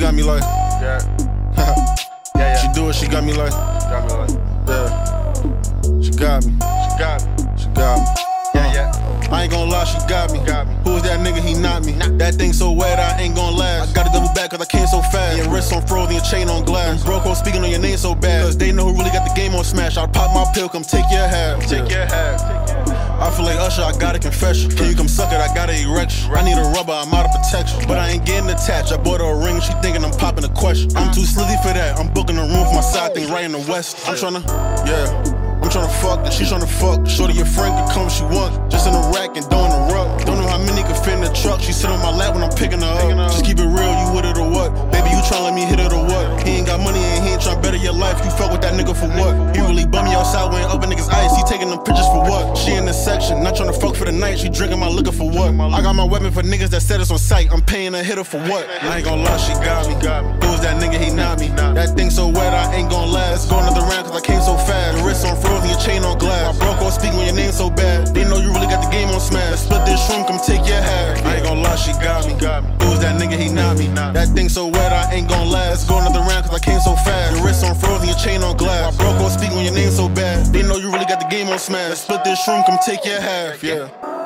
got me like, Yeah. Yeah. she do it, she got me like, Got me like. yeah. She got me, She got me. she got me. Yeah. I ain't gon' lie, she got me. Got me. Who was that nigga? He not me. That thing so wet, I ain't gon' last. I gotta double back cause I came so fast. Your wrist on frozen, your chain on glass. Broke on speaking on your name so bad. Cause they know who really got the game on smash. I'll pop my pill, come take your half. Take your half. I feel like Usher, I got a confession. Can you come suck it? I got an erection. I need a rubber, I'm out of protection. But I ain't getting attached. I bought her a ring, she thinking I'm popping a question. I'm too slithy for that. I'm booking a room for my side thing right in the west. I'm tryna, yeah. I'm tryna fuck, and she tryna fuck. Shorty, your friend can come if she want. Just in the rack and doing the rug. Don't know how many can fit in the truck. She sit on my lap when I'm picking her up. Just keep it real, you with it or what? Baby, you tryna let me hit it or what? He ain't got money and he ain't tryna better your life. You fuck with that nigga for what? He really bum me outside when up in niggas ice. He taking them pictures for what? She in the section, not tryna fuck for the night. She drinking my liquor for what? I got my weapon for niggas that said it's on sight. I'm paying a hitter for what? I ain't gon' lie, she got me. Who was that nigga? He not me. That thing so wet, I ain't gon' last. Go another round cause I came so fast. Your wrist on frozen, your chain on glass. I broke on speaking when your name so bad. They know you really got the game on smash. Split this room, come take your half. I ain't gon' lie, she got me. Who was that nigga? He not me. That thing so wet, I ain't gon' last. Go another round cause I came so fast. Your wrist on frozen, your chain on glass. I broke on speaking when your name so bad. They know you really got the game on smash. Split this room, come take your half. Yeah.